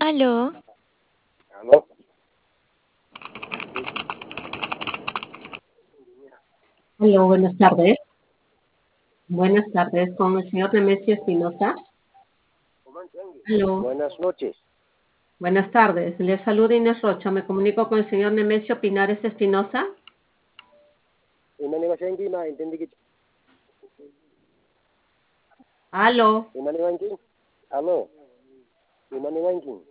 Aló, ¿Aló? Hola, buenas tardes. Buenas tardes, con el señor Nemesio Espinosa. Aló, Buenas noches. buenas tardes. Le saluda Inés Rocha. Me comunico con el señor Nemesio Pinares Espinosa. Imani Wasengi ma intendí que Aló, Imani Wanking. ¿Aló? Imani Wanking.